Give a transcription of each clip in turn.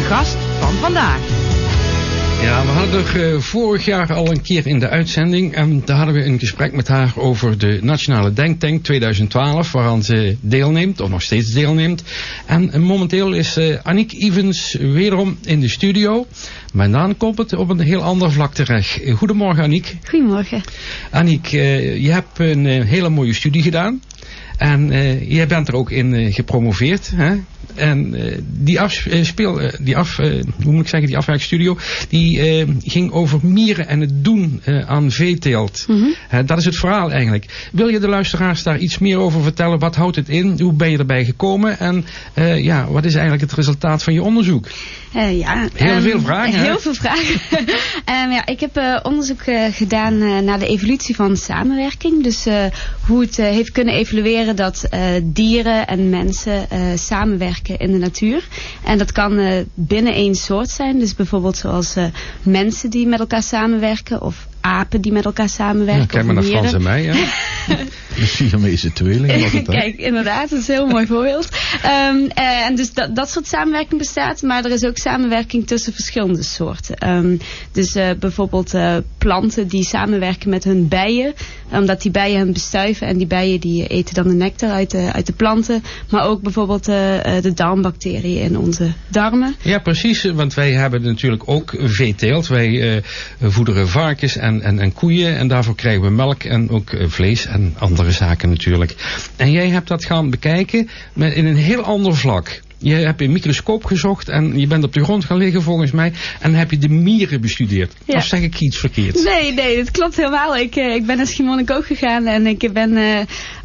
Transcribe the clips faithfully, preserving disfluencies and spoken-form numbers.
gast van vandaag. Ja, we hadden er uh, vorig jaar al een keer in de uitzending en daar hadden we een gesprek met haar over de Nationale Denktank twintig twaalf, waaraan ze deelneemt, of nog steeds deelneemt. En uh, momenteel is uh, Aniek Ivens wederom in de studio, maar dan komt het op een heel ander vlak terecht. Goedemorgen Aniek. Goedemorgen. Aniek, uh, je hebt een uh, hele mooie studie gedaan. En uh, jij bent er ook in uh, gepromoveerd. Hè? En uh, die, afspeel, uh, die af, uh, hoe moet ik zeggen, die afwerkstudio, die uh, ging over mieren en het doen uh, aan veeteelt. Mm-hmm. Uh, dat is het verhaal eigenlijk. Wil je de luisteraars daar iets meer over vertellen? Wat houdt het in? Hoe ben je erbij gekomen? En uh, ja, wat is eigenlijk het resultaat van je onderzoek? Uh, ja, heel um, veel vragen. Heel hè? veel vragen. um, ja, ik heb uh, onderzoek uh, gedaan uh, naar de evolutie van samenwerking. Dus uh, hoe het uh, heeft kunnen evolueren dat uh, dieren en mensen uh, samenwerken in de natuur. En dat kan uh, binnen één soort zijn. Dus bijvoorbeeld zoals uh, mensen die met elkaar samenwerken of apen die met elkaar samenwerken. Ja, kijk maar naar Frans en mij, ja. De Siamese tweelingen. Kijk, inderdaad, dat is een heel mooi voorbeeld. Um, uh, en dus dat, dat soort samenwerking bestaat, maar er is ook samenwerking tussen verschillende soorten. Um, dus uh, bijvoorbeeld uh, planten die samenwerken met hun bijen, omdat die bijen hen bestuiven en die bijen die eten dan de nectar uit de, uit de planten. Maar ook bijvoorbeeld uh, de darmbacteriën in onze darmen. Ja, precies, want wij hebben natuurlijk ook veeteelt. Wij uh, voederen varkens en En, en koeien en daarvoor krijgen we melk en ook uh, vlees en andere zaken natuurlijk. En jij hebt dat gaan bekijken met, in een heel ander vlak. Je hebt een microscoop gezocht en je bent op de grond gaan liggen volgens mij en dan heb je de mieren bestudeerd. Ja. Of zeg ik iets verkeerds? Nee, nee, dat klopt helemaal. Ik, uh, ik ben naar Schiermonnikoog gegaan en ik ben uh,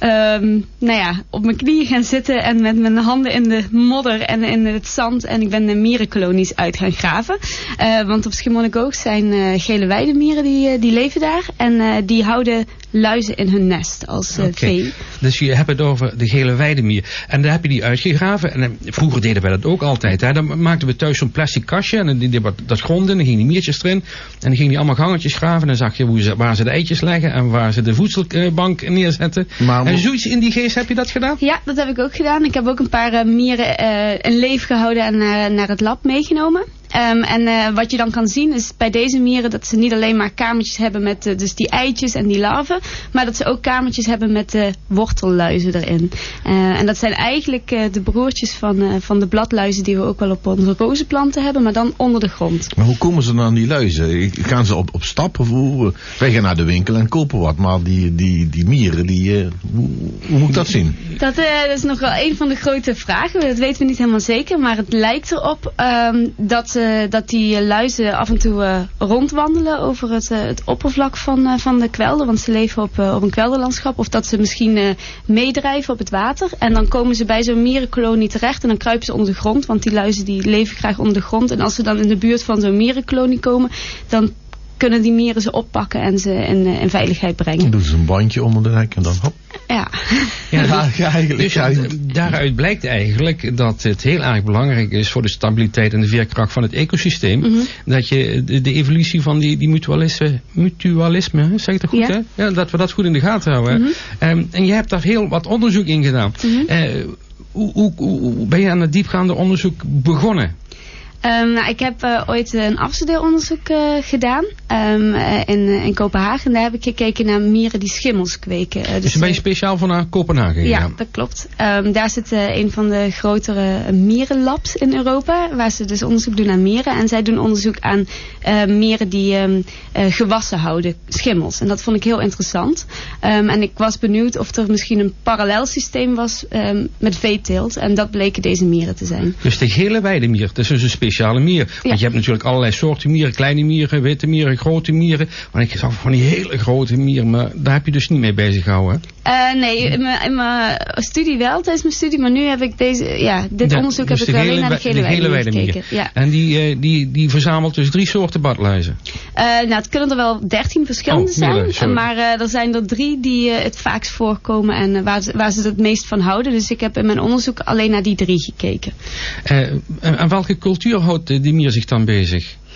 um, nou ja, op mijn knieën gaan zitten en met mijn handen in de modder en in het zand en ik ben de mierenkolonies uit gaan graven. Uh, want op Schiermonnikoog zijn uh, gele weidemieren die, uh, die leven daar en uh, die houden luizen in hun nest als uh, okay. vee. Dus je hebt het over de gele weidemier en daar heb je die uitgegraven en uh, vroeger deden wij dat ook altijd. Hè. Dan maakten we thuis zo'n plastic kastje en dan deden we dat grond in, dan gingen die miertjes erin en dan gingen die allemaal gangetjes graven en dan zag je hoe ze, waar ze de eitjes leggen en waar ze de voedselbank neerzetten. Maar, en zoiets in die geest, heb je dat gedaan? Ja, dat heb ik ook gedaan. Ik heb ook een paar uh, mieren uh, in leef gehouden en uh, naar het lab meegenomen. Um, en uh, wat je dan kan zien is bij deze mieren dat ze niet alleen maar kamertjes hebben met uh, dus die eitjes en die larven, maar dat ze ook kamertjes hebben met uh, wortelluizen erin. Uh, en dat zijn eigenlijk uh, de broertjes van, uh, van de bladluizen die we ook wel op onze rozenplanten hebben, maar dan onder de grond. Maar hoe komen ze dan aan die luizen? Gaan ze op, op stap of hoe? Wij gaan naar de winkel en kopen wat, maar die, die, die mieren, die, uh, hoe, hoe moet ik dat zien? Dat, uh, dat is nog wel een van de grote vragen. Dat weten we niet helemaal zeker, maar het lijkt erop um, dat Uh, dat die luizen af en toe uh, rondwandelen over het, uh, het oppervlak van, uh, van de kwelder. Want ze leven op, uh, op een kwelderlandschap. Of dat ze misschien uh, meedrijven op het water. En dan komen ze bij zo'n mierenkolonie terecht. En dan kruipen ze onder de grond. Want die luizen die leven graag onder de grond. En als ze dan in de buurt van zo'n mierenkolonie komen, dan kunnen die mieren ze oppakken en ze in, uh, in veiligheid brengen. Dan doen ze een bandje onder de nek en dan hop. Ja. Ja, ja, ja, eigenlijk, dus ja, daaruit blijkt eigenlijk dat het heel erg belangrijk is voor de stabiliteit en de veerkracht van het ecosysteem. Mm-hmm. Dat je de, de evolutie van die, die mutualisme, mutualisme, zeg ik dat goed, ja. hè? Ja, dat we dat goed in de gaten houden. Mm-hmm. Um, en je hebt daar heel wat onderzoek in gedaan. Mm-hmm. Uh, hoe, hoe, hoe ben je aan het diepgaande onderzoek begonnen? Um, nou, ik heb uh, ooit een afstudeeronderzoek uh, gedaan um, uh, in, uh, in Kopenhagen. En daar heb ik gekeken naar mieren die schimmels kweken. Uh, dus, dus ben je speciaal voor naar Kopenhagen gegaan? Ja, dat klopt. Um, daar zit uh, een van de grotere uh, mierenlabs in Europa. Waar ze dus onderzoek doen aan mieren. En zij doen onderzoek aan uh, mieren die um, uh, gewassen houden, schimmels. En dat vond ik heel interessant. Um, en ik was benieuwd of er misschien een parallel systeem was um, met veeteelt. En dat bleken deze mieren te zijn. Dus de gele weidemier, dat is dus een speciale mier. Want ja. je hebt natuurlijk allerlei soorten mieren, kleine mieren, witte mieren, grote mieren. Maar ik zag van die hele grote mieren, maar daar heb je dus niet mee bezig gehouden. Uh, nee, in mijn, in mijn studie wel, tijdens mijn studie, maar nu heb ik deze, ja, dit ja, onderzoek dus heb ik alleen naar de gele, de gele weidemier gekeken. Ja. En die, uh, die, die verzamelt dus drie soorten badluizen? Uh, nou, het kunnen er wel dertien verschillende oh, zijn, sorry. maar uh, er zijn er drie die uh, het vaakst voorkomen en uh, waar, ze, waar ze het meest van houden. Dus ik heb in mijn onderzoek alleen naar die drie gekeken. Uh, en welke cultuur houdt die mier zich dan bezig?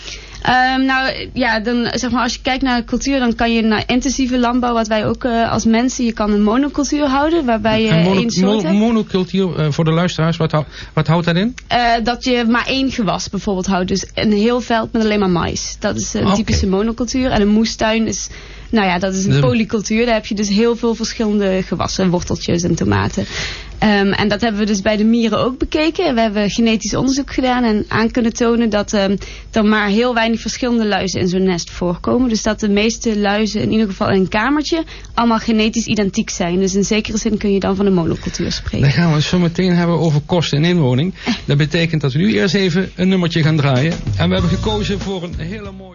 Um, nou ja, dan, zeg maar, als je kijkt naar cultuur, dan kan je naar intensieve landbouw, wat wij ook uh, als mensen, je kan een monocultuur houden, waarbij je en mono, één soort mo- hebt. Monocultuur, uh, voor de luisteraars, wat, hou, wat houdt dat in? Uh, dat je maar één gewas bijvoorbeeld houdt. Dus een heel veld met alleen maar mais. Dat is een okay. typische monocultuur. En een moestuin is, nou ja, dat is een de... polycultuur. Daar heb je dus heel veel verschillende gewassen, worteltjes en tomaten. Um, en dat hebben we dus bij de mieren ook bekeken. We hebben genetisch onderzoek gedaan en aan kunnen tonen dat um, er maar heel weinig verschillende luizen in zo'n nest voorkomen. Dus dat de meeste luizen, in ieder geval in een kamertje, allemaal genetisch identiek zijn. Dus in zekere zin kun je dan van een monocultuur spreken. Dan gaan we het zo meteen hebben over kosten en inwoning. Dat betekent dat we nu eerst even een nummertje gaan draaien. En we hebben gekozen voor een hele mooie...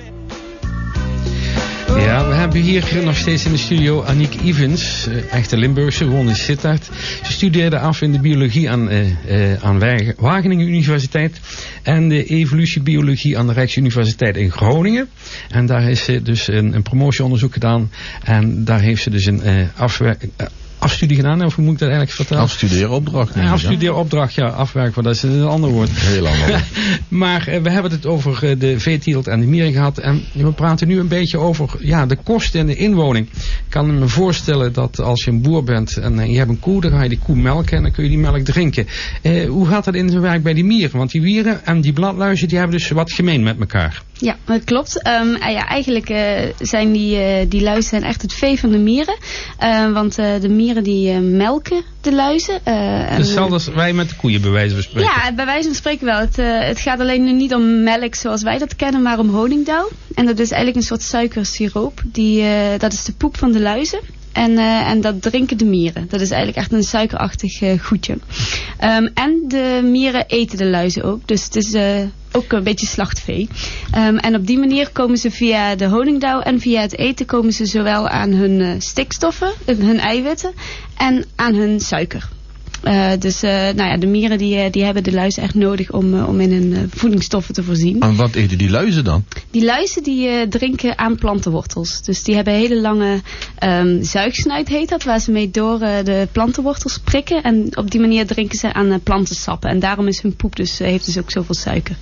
Ja, we hebben hier nog steeds in de studio Aniek Ivens, uh, echte Limburgse, woont in Sittard. Ze studeerde af in de biologie aan, uh, uh, aan Wageningen Universiteit en de evolutiebiologie aan de Rijksuniversiteit in Groningen. En daar heeft ze dus een, een promotieonderzoek gedaan en daar heeft ze dus een uh, afwerking... Uh, afstudie gedaan, of hoe moet ik dat eigenlijk vertellen? Afstudeeropdracht. Ja, afstudeeropdracht, ja, afwerken, dat is een ander woord. Heel ander. Maar uh, we hebben het over uh, de veeteelt en de mieren gehad en we praten nu een beetje over ja, de kosten en de inwoning. Ik kan me voorstellen dat als je een boer bent en uh, je hebt een koe, dan ga je die koe melken en dan kun je die melk drinken. Uh, hoe gaat dat in zijn werk bij die mieren? Want die mieren en die bladluizen, die hebben dus wat gemeen met elkaar. Ja, dat klopt. Um, uh, ja, eigenlijk uh, zijn die, uh, die luizen zijn echt het vee van de mieren. Uh, want uh, de mieren die uh, melken de luizen. Uh, Hetzelfde als wij met de koeien bij wijze van spreken. Ja, bij wijze van spreken wel. Het, uh, het gaat alleen niet om melk zoals wij dat kennen, maar om honingdauw. En dat is eigenlijk een soort suikersiroop. Die, uh, dat is de poep van de luizen. En, uh, en dat drinken de mieren. Dat is eigenlijk echt een suikerachtig uh, goedje. Um, en de mieren eten de luizen ook. Dus het is uh, ook een beetje slachtvee. Um, en op die manier komen ze via de honingdauw en via het eten komen ze zowel aan hun uh, stikstoffen, hun eiwitten en aan hun suiker. Uh, dus uh, nou ja, de mieren die, die hebben de luizen echt nodig om, uh, om in hun uh, voedingsstoffen te voorzien. En wat eten die luizen dan? Die luizen die uh, drinken aan plantenwortels. Dus die hebben een hele lange um, zuigsnuit heet dat, waar ze mee door uh, de plantenwortels prikken. En op die manier drinken ze aan uh, plantensappen. En daarom is hun poep dus, uh, heeft dus ook zoveel suiker.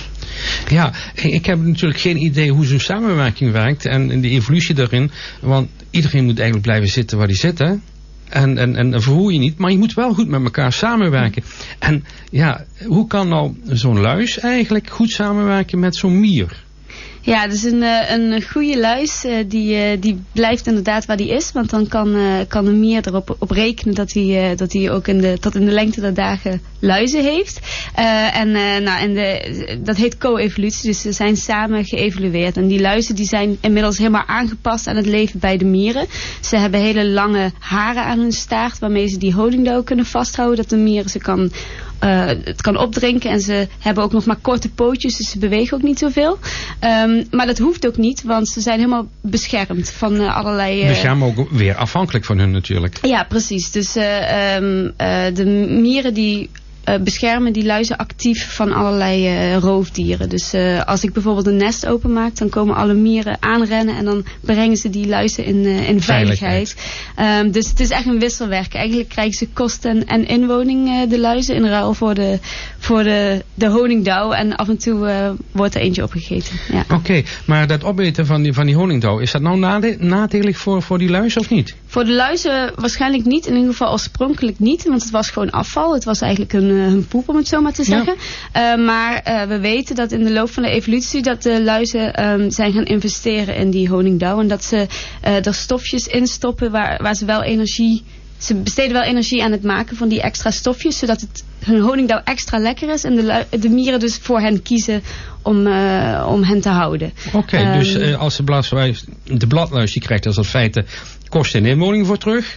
Ja, ik heb natuurlijk geen idee hoe zo'n samenwerking werkt en de evolutie daarin. Want iedereen moet eigenlijk blijven zitten waar hij zit, hè? En, en, en verhoer je niet, maar je moet wel goed met elkaar samenwerken. En ja, hoe kan nou zo'n luis eigenlijk goed samenwerken met zo'n mier? Ja, dus een, een goede luis uh, die, uh, die blijft inderdaad waar die is. Want dan kan, uh, kan een mier erop op rekenen dat hij uh, dat hij ook in de, tot in de lengte der dagen luizen heeft. Uh, en uh, nou, en de, dat heet co-evolutie, dus ze zijn samen geëvolueerd. En die luizen die zijn inmiddels helemaal aangepast aan het leven bij de mieren. Ze hebben hele lange haren aan hun staart waarmee ze die honingdauw kunnen vasthouden. Dat de mier ze kan... Uh, het kan opdrinken en ze hebben ook nog maar korte pootjes, dus ze bewegen ook niet zoveel. Um, maar dat hoeft ook niet, want ze zijn helemaal beschermd van uh, allerlei... Uh... Beschermd ook weer afhankelijk van hun natuurlijk. Ja, precies. Dus uh, um, uh, de mieren die... Uh, beschermen die luizen actief van allerlei uh, roofdieren. Dus uh, als ik bijvoorbeeld een nest openmaak, dan komen alle mieren aanrennen en dan brengen ze die luizen in, uh, in veiligheid. Um, dus het is echt een wisselwerk. Eigenlijk krijgen ze kosten en inwoning, uh, de luizen, in ruil voor de, voor de, de honingdauw. En af en toe uh, wordt er eentje opgegeten. Ja. Oké, okay, maar dat opeten van die, van die honingdauw, is dat nou nade- nadelig voor, voor die luizen of niet? Voor de luizen waarschijnlijk niet. In ieder geval oorspronkelijk niet, want het was gewoon afval. Het was eigenlijk een hun poep, om het zo maar te zeggen. Ja. Uh, maar uh, we weten dat in de loop van de evolutie dat de luizen um, zijn gaan investeren in die honingdauw. En dat ze uh, er stofjes in stoppen waar, waar ze wel energie... Ze besteden wel energie aan het maken van die extra stofjes, zodat het, hun honingdauw extra lekker is. En de, lui, de mieren dus voor hen kiezen om, uh, om hen te houden. Oké, okay, um, dus uh, als de bladluis, de bladluis die krijgt als in feite kosten en inwoning voor terug.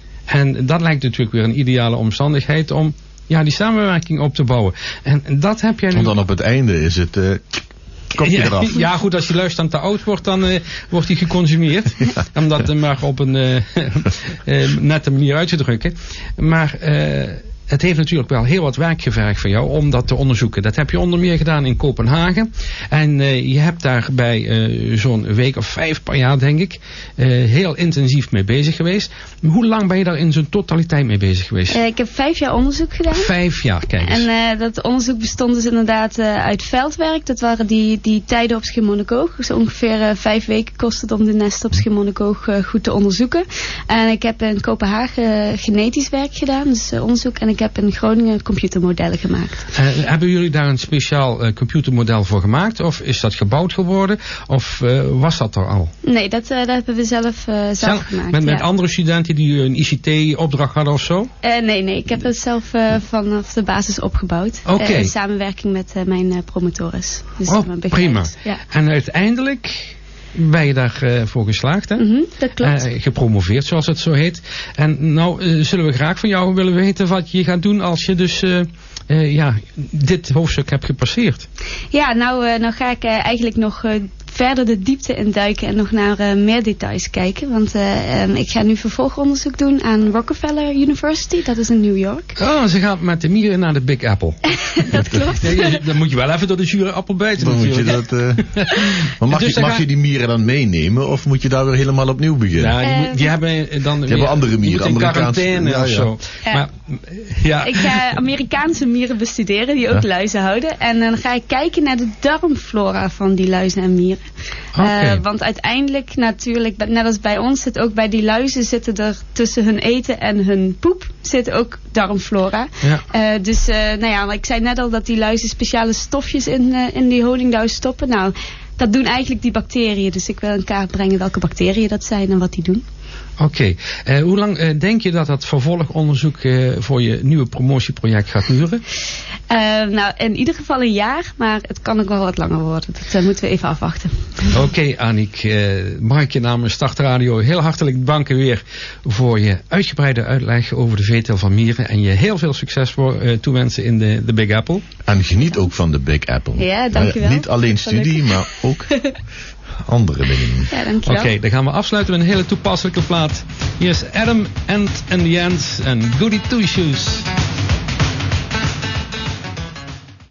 En dat lijkt natuurlijk weer een ideale omstandigheid om... Ja, die samenwerking op te bouwen. En dat heb jij nu... Want dan op het einde is het... Uh, kopje ja, eraf. ja, goed, als die luis dan te oud wordt, dan uh, wordt die geconsumeerd. Ja. Om dat uh, maar op een uh, uh, nette manier uit te drukken. Maar uh, het heeft natuurlijk wel heel wat werk gevergd van jou om dat te onderzoeken. Dat heb je onder meer gedaan in Kopenhagen. En uh, je hebt daar bij uh, zo'n week of vijf per jaar, denk ik, uh, heel intensief mee bezig geweest. Hoe lang ben je daar in zijn totaliteit mee bezig geweest? Uh, ik heb vijf jaar onderzoek gedaan. Vijf jaar, kijk eens. En uh, dat onderzoek bestond dus inderdaad uh, uit veldwerk. Dat waren die, die tijden op Schiermonnikoog. Dus ongeveer uh, vijf weken kost het om de nesten op Schiermonnikoog uh, goed te onderzoeken. En ik heb in Kopenhagen uh, genetisch werk gedaan, dus uh, onderzoek. En ik heb in Groningen computermodellen gemaakt. Uh, hebben jullie daar een speciaal uh, computermodel voor gemaakt? Of is dat gebouwd geworden? Of uh, was dat er al? Nee, dat, uh, dat hebben we zelf, uh, zelf, zelf gemaakt. Met, met ja. andere studenten die een I C T-opdracht hadden of zo? Uh, nee, nee. Ik heb het zelf uh, vanaf de basis opgebouwd. Oké. Okay. Uh, in samenwerking met uh, mijn uh, promotores. Dus oh, prima. Ja. En uiteindelijk ben je daarvoor uh, voor geslaagd, hè? Mm-hmm, dat klopt. Uh, gepromoveerd, zoals het zo heet. En nou uh, zullen we graag van jou willen weten wat je gaat doen als je dus uh, uh, ja, dit hoofdstuk hebt gepasseerd. Ja, nou, uh, nou ga ik uh, eigenlijk nog uh, verder de diepte induiken en nog naar uh, meer details kijken. Want uh, um, ik ga nu vervolgonderzoek doen aan Rockefeller University. Dat is in New York. Oh, ze gaat met de mieren naar de Big Apple. Dat klopt. Ja, je, dan moet je wel even door de zure appel bijten. Dan moet je dat, uh... maar mag, dus je, mag ga... je die mieren dan meenemen? Of moet je daar weer helemaal opnieuw beginnen? Nou, die, uh, die hebben dan die hebben andere mieren. In quarantaine ja, of zo. Ja. Maar, ja. Ik ga Amerikaanse mieren bestuderen die ook ja. luizen houden. En dan ga ik kijken naar de darmflora van die luizen en mieren. Okay. Uh, want uiteindelijk natuurlijk, net als bij ons, zit ook bij die luizen zitten er tussen hun eten en hun poep zit ook darmflora. Ja. Uh, dus uh, nou ja, ik zei net al dat die luizen speciale stofjes in, uh, in die honingdauw stoppen. Nou, dat doen eigenlijk die bacteriën. Dus ik wil in kaart brengen welke bacteriën dat zijn en wat die doen. Oké. Okay. Uh, hoe lang uh, denk je dat dat vervolgonderzoek uh, voor je nieuwe promotieproject gaat duren? Uh, nou, in ieder geval een jaar, maar het kan ook wel wat langer worden. Dat uh, moeten we even afwachten. Oké, okay, Aniek. Uh, mag ik je namens Start Radio heel hartelijk danken weer voor je uitgebreide uitleg over de veeteelt van mieren. En je heel veel succes voor uh, toewensen in de, de Big Apple. En geniet ook van de Big Apple. Ja, dankjewel. Uh, niet alleen studie, maar ook andere dingen. Ja, dankjewel. Oké, okay, dan gaan we afsluiten met een hele toepasselijke plaat. Hier is Adam, Ant and the Ants en Goody Two Shoes.